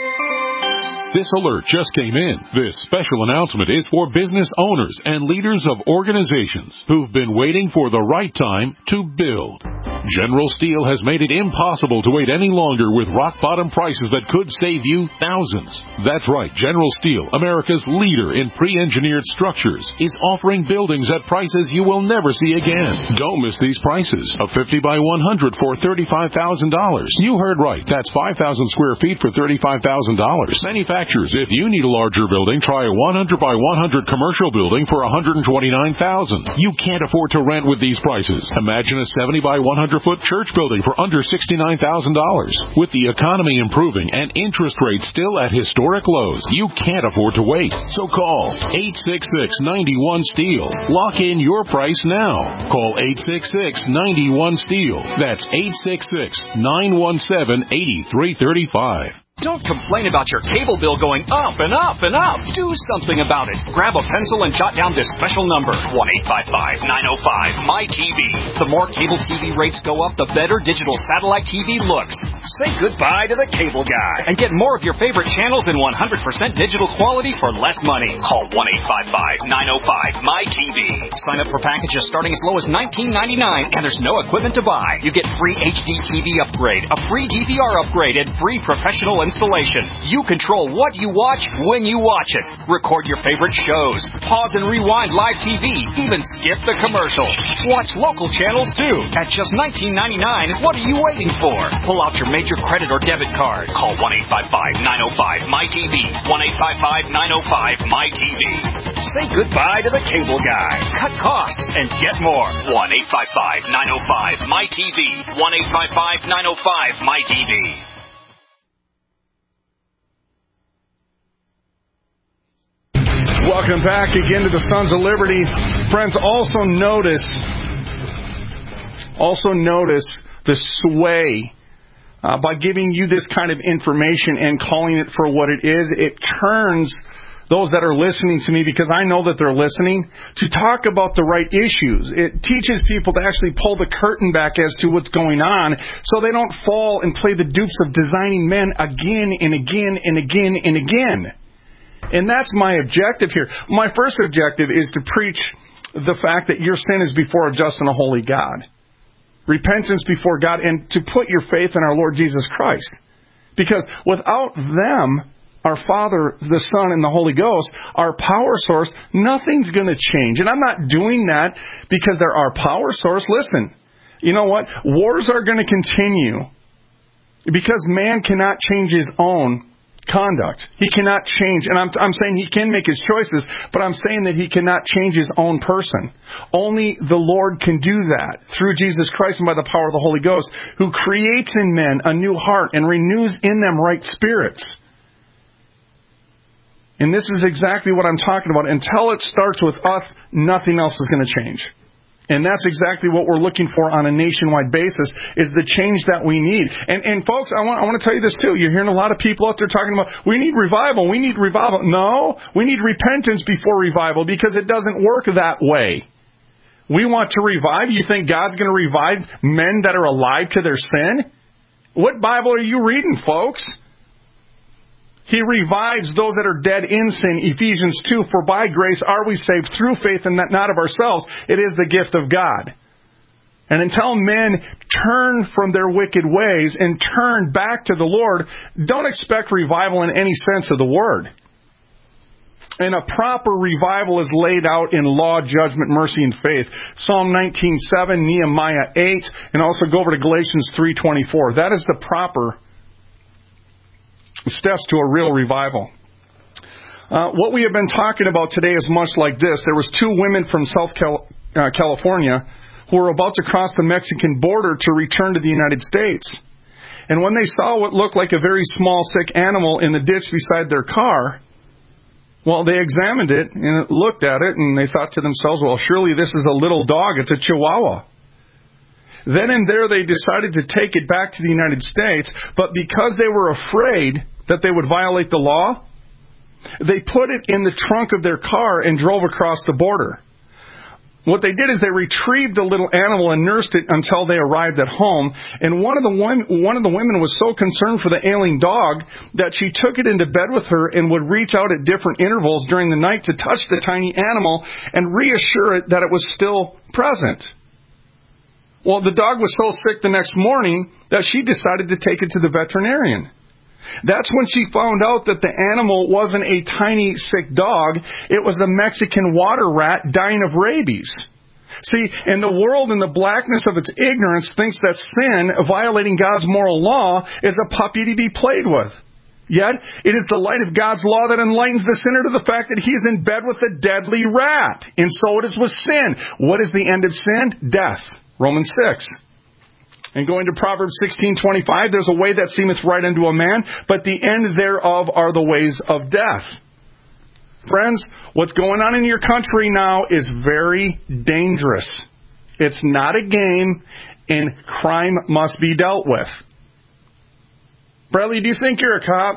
Speaker 8: This alert just came in. This special announcement is for business owners and leaders of organizations who've been waiting for the right time to build. General Steel has made it impossible to wait any longer with rock-bottom prices that could save you thousands. That's right, General Steel, America's leader in pre-engineered structures, is offering buildings at prices you will never see again. Don't miss these prices. A fifty by one hundred for thirty-five thousand dollars. You heard right. That's five thousand square feet for thirty-five thousand dollars. Manufactured. If you need a larger building, try a one hundred by one hundred commercial building for one hundred twenty-nine thousand dollars. You can't afford to rent with these prices. Imagine a seventy by one hundred foot church building for under sixty-nine thousand dollars. With the economy improving and interest rates still at historic lows, you can't afford to wait. So call eight six six, nine one, STEEL. Lock in your price now. Call eight six six, nine one, STEEL. That's eight six six, nine one seven, eight three three five.
Speaker 19: Don't complain about your cable bill going up and up and up. Do something about it. Grab a pencil and jot down this special number, one eight five five, nine oh five, M Y T V. The more cable T V rates go up, the better digital satellite T V looks. Say goodbye to the cable guy and get more of your favorite channels in one hundred percent digital quality for less money. Call one eight five five, nine oh five, M Y T V. Sign up for packages starting as low as nineteen ninety-nine, and there's no equipment to buy. You get free H D T V upgrade, a free D V R upgrade, and free professional installation. You control what you watch when you watch it. Record your favorite shows. Pause and rewind live T V. Even skip the commercials. Watch local channels too. At just nineteen ninety-nine, what are you waiting for? Pull out your major credit or debit card. Call one eight five five, nine oh five, M Y T V. one eight five five, nine oh five, M Y T V. Say goodbye to the cable guy. Cut costs and get more. one eight five five, nine oh five, M Y T V. one eight five five, nine oh five, M Y T V.
Speaker 3: Welcome back again to the Sons of Liberty. Friends, also notice, also notice the sway. Uh, by giving you this kind of information and calling it for what it is, it turns those that are listening to me, because I know that they're listening, to talk about the right issues. It teaches people to actually pull the curtain back as to what's going on so they don't fall and play the dupes of designing men again and again and again and again. And that's my objective here. My first objective is to preach the fact that your sin is before a just and a holy God. Repentance before God, and to put your faith in our Lord Jesus Christ. Because without them, our Father, the Son, and the Holy Ghost, our power source, nothing's going to change. And I'm not doing that because they're our power source. Listen, you know what? Wars are going to continue because man cannot change his own conduct. He cannot change, and I'm, I'm saying he can make his choices, but I'm saying that he cannot change his own person. Only the Lord can do that through Jesus Christ and by the power of the Holy Ghost, who creates in men a new heart and renews in them right spirits. And this is exactly what I'm talking about. Until it starts with us, nothing else is going to change. And that's exactly what we're looking for on a nationwide basis, is the change that we need. And, and folks, I want, I want to tell you this too. You're hearing a lot of people out there talking about, we need revival, we need revival. No, we need repentance before revival, because it doesn't work that way. We want to revive. You think God's going to revive men that are alive to their sin? What Bible are you reading, folks? He revives those that are dead in sin, Ephesians two, for by grace are we saved through faith, and that not of ourselves. It is the gift of God. And until men turn from their wicked ways and turn back to the Lord, don't expect revival in any sense of the word. And a proper revival is laid out in law, judgment, mercy, and faith. Psalm nineteen seven, Nehemiah eight, and also go over to Galatians three twenty-four. That is the proper steps to a real revival. Uh, what we have been talking about today is much like this. There was two women from South Cal- uh, California who were about to cross the Mexican border to return to the United States. And when they saw what looked like a very small, sick animal in the ditch beside their car, well, they examined it and looked at it, and they thought to themselves, well, surely this is a little dog. It's a Chihuahua. Then and there they decided to take it back to the United States, but because they were afraid that they would violate the law, they put it in the trunk of their car and drove across the border. What they did is they retrieved the little animal and nursed it until they arrived at home. And one of the one, one of the women was so concerned for the ailing dog that she took it into bed with her and would reach out at different intervals during the night to touch the tiny animal and reassure it that it was still present. Well, the dog was so sick the next morning that she decided to take it to the veterinarian. That's when she found out that the animal wasn't a tiny, sick dog. It was a Mexican water rat dying of rabies. See, and the world in the blackness of its ignorance thinks that sin, violating God's moral law, is a puppy to be played with. Yet, it is the light of God's law that enlightens the sinner to the fact that he is in bed with a deadly rat. And so it is with sin. What is the end of sin? Death. Romans six. And going to Proverbs sixteen twenty-five, there's a way that seemeth right unto a man, but the end thereof are the ways of death. Friends, what's going on in your country now is very dangerous. It's not a game, and crime must be dealt with. Bradley, do you think you're a cop?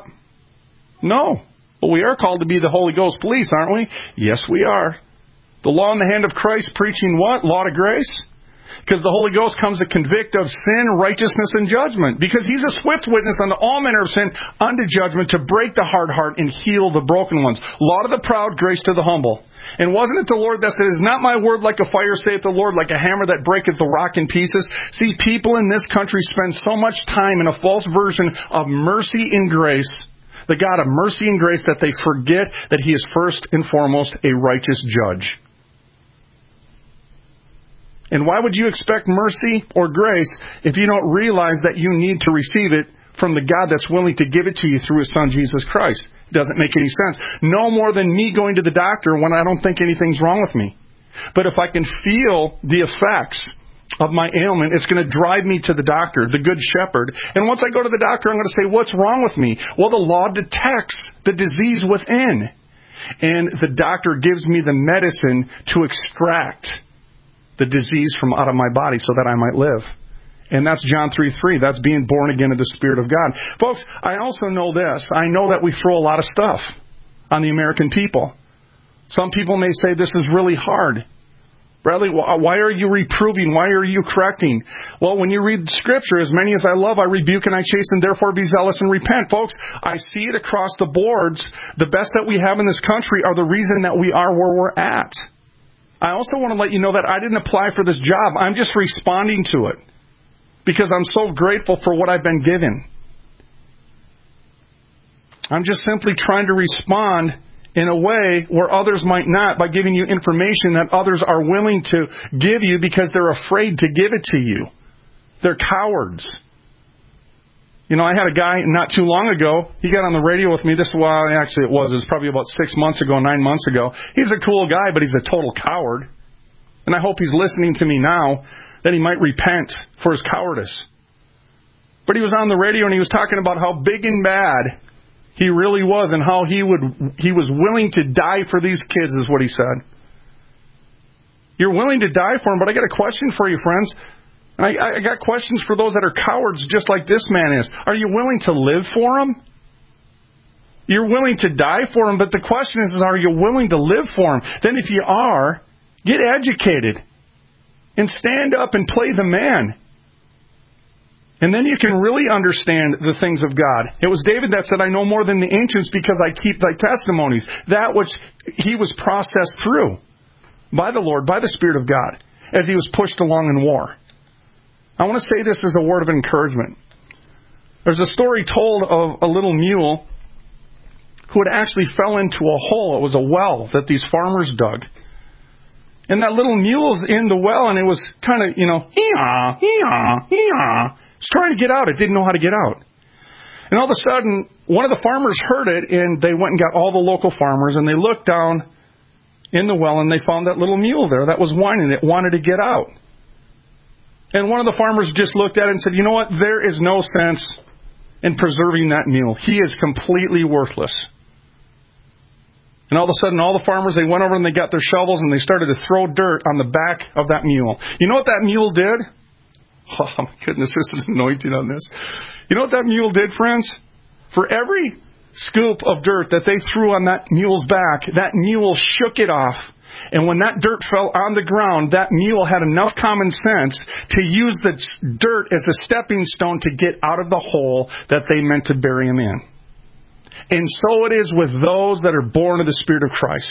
Speaker 3: No. But we are called to be the Holy Ghost police, aren't we? Yes, we are. The law in the hand of Christ preaching what? Law to grace? Because the Holy Ghost comes to convict of sin, righteousness, and judgment. Because He's a swift witness unto all manner of sin, unto judgment, to break the hard heart and heal the broken ones. Law to the proud, grace to the humble. And wasn't it the Lord that said, is not my word like a fire, saith the Lord, like a hammer that breaketh the rock in pieces? See, people in this country spend so much time in a false version of mercy and grace, the God of mercy and grace, that they forget that He is first and foremost a righteous judge. And why would you expect mercy or grace if you don't realize that you need to receive it from the God that's willing to give it to you through His Son, Jesus Christ? It doesn't make any sense. No more than me going to the doctor when I don't think anything's wrong with me. But if I can feel the effects of my ailment, it's going to drive me to the doctor, the Good Shepherd. And once I go to the doctor, I'm going to say, what's wrong with me? Well, the law detects the disease within. And the doctor gives me the medicine to extract the disease from out of my body so that I might live. And that's John three three. That's being born again of the Spirit of God. Folks, I also know this. I know that we throw a lot of stuff on the American people. Some people may say this is really hard. Bradley, why are you reproving? Why are you correcting? Well, when you read Scripture, as many as I love, I rebuke and I chasten, therefore be zealous and repent. Folks, I see it across the boards. The best that we have in this country are the reason that we are where we're at. I also want to let you know that I didn't apply for this job. I'm just responding to it because I'm so grateful for what I've been given. I'm just simply trying to respond in a way where others might not, by giving you information that others are willing to give you because they're afraid to give it to you. They're cowards. You know, I had a guy not too long ago, he got on the radio with me. This, well, actually it was, it was probably about six months ago, nine months ago. He's a cool guy, but he's a total coward. And I hope he's listening to me now, that he might repent for his cowardice. But he was on the radio and he was talking about how big and bad he really was and how he would he was willing to die for these kids, is what he said. You're willing to die for them, but I got a question for you, friends. I, I got questions for those that are cowards just like this man is. Are you willing to live for them? You're willing to die for them, but the question is, are you willing to live for them? Then if you are, get educated and stand up and play the man. And then you can really understand the things of God. It was David that said, I know more than the ancients because I keep thy testimonies. That which he was processed through by the Lord, by the Spirit of God, as he was pushed along in war. I want to say this as a word of encouragement. There's a story told of a little mule who had actually fell into a hole. It was a well that these farmers dug. And that little mule's in the well, and it was kind of, you know, hee-haw, hee-haw, hee-haw. It was trying to get out. It didn't know how to get out. And all of a sudden, one of the farmers heard it, and they went and got all the local farmers, and they looked down in the well, and they found that little mule there that was whining. It wanted to get out. And one of the farmers just looked at it and said, you know what, there is no sense in preserving that mule. He is completely worthless. And all of a sudden, all the farmers, they went over and they got their shovels and they started to throw dirt on the back of that mule. You know what that mule did? Oh, my goodness, this is anointing on this. You know what that mule did, friends? For every scoop of dirt that they threw on that mule's back, that mule shook it off. And when that dirt fell on the ground, that mule had enough common sense to use the dirt as a stepping stone to get out of the hole that they meant to bury him in. And so it is with those that are born of the Spirit of Christ.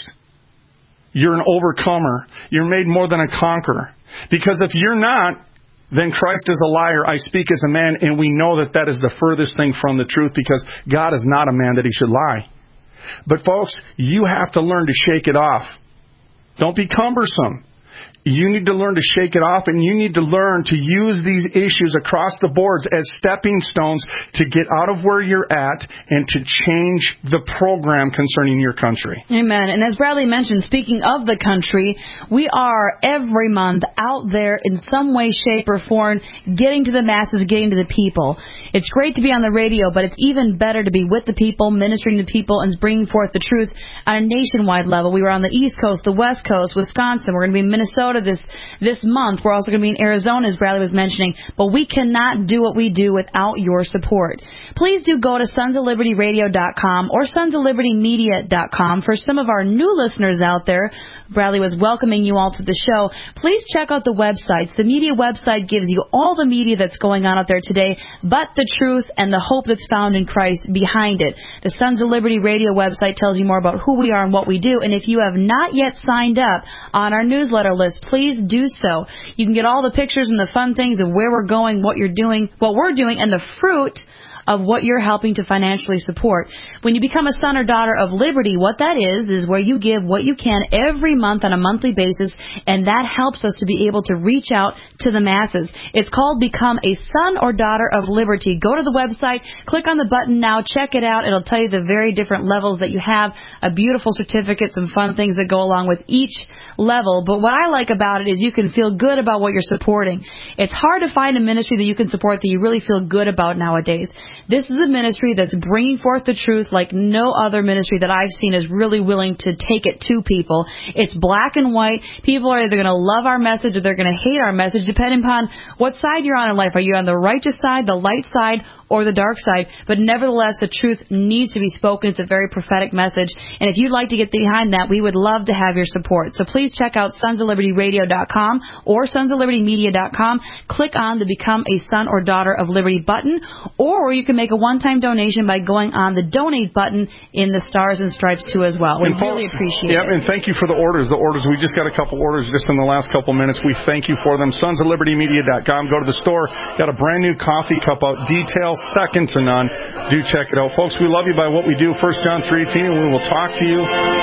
Speaker 3: You're an overcomer. You're made more than a conqueror. Because if you're not, then Christ is a liar. I speak as a man, and we know that that is the furthest thing from the truth, because God is not a man that he should lie. But folks, you have to learn to shake it off. Don't be cumbersome. You need to learn to shake it off, and you need to learn to use these issues across the boards as stepping stones to get out of where you're at and to change the program concerning your country.
Speaker 4: Amen. And as Bradley mentioned, speaking of the country, we are every month out there in some way, shape, or form getting to the masses, getting to the people. It's great to be on the radio, but it's even better to be with the people, ministering to people, and bringing forth the truth on a nationwide level. We were on the East Coast, the West Coast, Wisconsin. We're going to be in Minnesota this this month. We're also going to be in Arizona, as Bradley was mentioning. But we cannot do what we do without your support. Please do go to sons of liberty radio dot com or sons of liberty media dot com. For some of our new listeners out there, Bradley was welcoming you all to the show. Please check out the websites. The media website gives you all the media that's going on out there today, but the truth and the hope that's found in Christ behind it. The Sons of Liberty Radio website tells you more about who we are and what we do. And if you have not yet signed up on our newsletter list, please do so. You can get all the pictures and the fun things of where we're going, what you're doing, what we're doing, and the fruit of what you're helping to financially support. When you become a son or daughter of liberty, what that is, is where you give what you can every month on a monthly basis, and that helps us to be able to reach out to the masses. It's called Become a Son or Daughter of Liberty. Go to the website, click on the button now, check it out. It'll tell you the very different levels that you have, a beautiful certificate, some fun things that go along with each level. But what I like about it is you can feel good about what you're supporting. It's hard to find a ministry that you can support that you really feel good about nowadays. This is a ministry that's bringing forth the truth like no other ministry that I've seen is really willing to take it to people. It's black and white. People are either going to love our message or they're going to hate our message, depending upon what side you're on in life. Are you on the righteous side, the light side, or the dark side? But nevertheless, the truth needs to be spoken. It's a very prophetic message. And if you'd like to get behind that, we would love to have your support. So please check out sons of liberty radio dot com or sons of liberty media dot com. Click on the Become a Son or Daughter of Liberty button, or you can make a one-time donation by going on the Donate button in the Stars and Stripes too as well. We
Speaker 3: and
Speaker 4: really
Speaker 3: folks,
Speaker 4: appreciate
Speaker 3: yeah,
Speaker 4: it.
Speaker 3: And thank you for the orders. The orders, we just got a couple orders just in the last couple minutes. We thank you for them. sons of liberty media dot com. Go to the store. Got a brand new coffee cup out. Detail second to none. Do check it out. Folks, we love you by what we do. First John three eighteen, and we will talk to you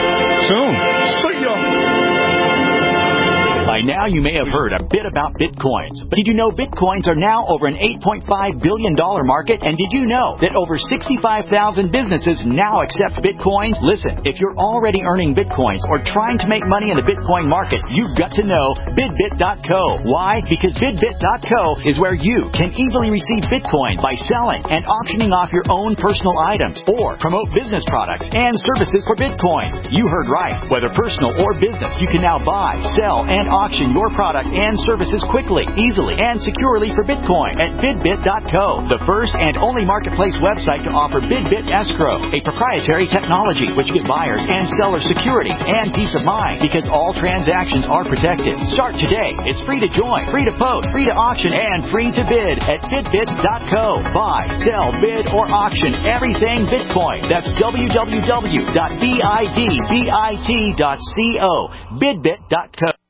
Speaker 3: soon. See ya.
Speaker 19: By now, you may have heard a bit about Bitcoins. But did you know Bitcoins are now over an eight point five billion dollars market? And did you know that over sixty-five thousand businesses now accept Bitcoins? Listen, if you're already earning Bitcoins or trying to make money in the Bitcoin market, you've got to know bidbit dot co. Why? Because bidbit dot co is where you can easily receive Bitcoin by selling and auctioning off your own personal items or promote business products and services for Bitcoin. You heard right. Whether personal or business, you can now buy, sell, and auction your product and services quickly, easily, and securely for Bitcoin at bidbit dot co, the first and only marketplace website to offer Bidbit Escrow, a proprietary technology which gives buyers and sellers security and peace of mind because all transactions are protected. Start today. It's free to join, free to post, free to auction, and free to bid at bidbit dot co. Buy, sell, bid, or auction everything Bitcoin. That's w w w dot bidbit dot co. bidbit dot co.